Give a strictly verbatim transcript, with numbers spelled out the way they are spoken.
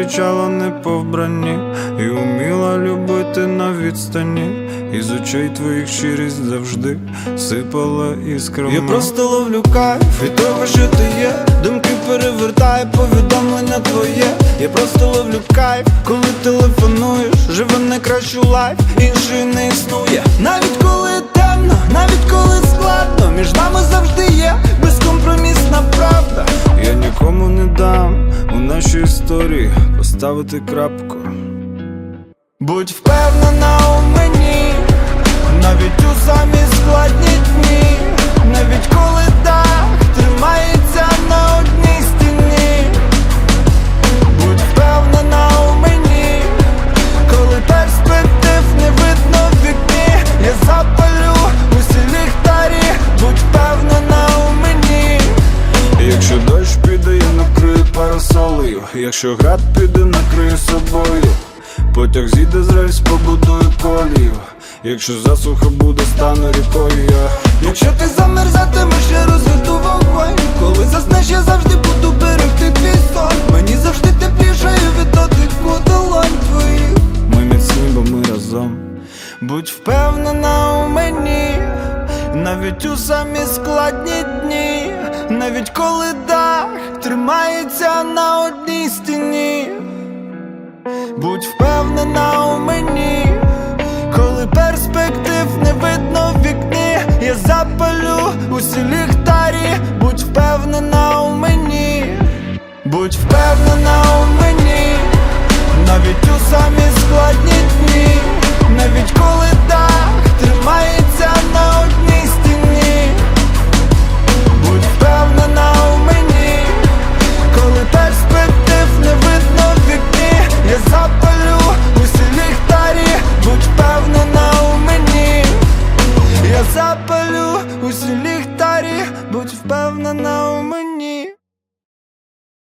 зустрічала не по вбранні, і уміла любити на відстані. Із очей твоїх щирість завжди сипала іскрами. Я просто ловлю кайф від того, що ти є. Думки перевертає повідомлення твоє. Я просто ловлю кайф, коли телефонуєш. Живе найкращу лайф, іншої не існує. Навіть коли темно, навіть коли складно, між нами завжди є безкомпромісна правда. Я нікому не дам у нашій історії поставити крапку. Будь впевнена у мені, навіть у самі складні дні, навіть коли дах тримається на одній стіні. Будь впевнена у мені, коли перспектив не видно в вікні. Я запалю усі ліхтарі, будь впевнена у мені. Якщо дощ піде, я накрию парасолею. Якщо град піде, накрию собою. Потяг зійде з рельс, побудую колію. Якщо засуха буде, стану рікою я. Якщо ти замерзатимеш, я розведу вогонь. Коли заснеш, я завжди буду берегти твій сон. Мені завжди тепліше від дотику долонь твоїх. Ми міцні, бо ми разом. Будь впевнена у мені, навіть у самі складні дні, навіть коли дах тримається на одній стіні. Будь впевнена у мені, коли перспектив не видно в вікні. Я запалю усі ліхтарі, будь впевнена у мені. Будь впевнена у мені, навіть у самі складні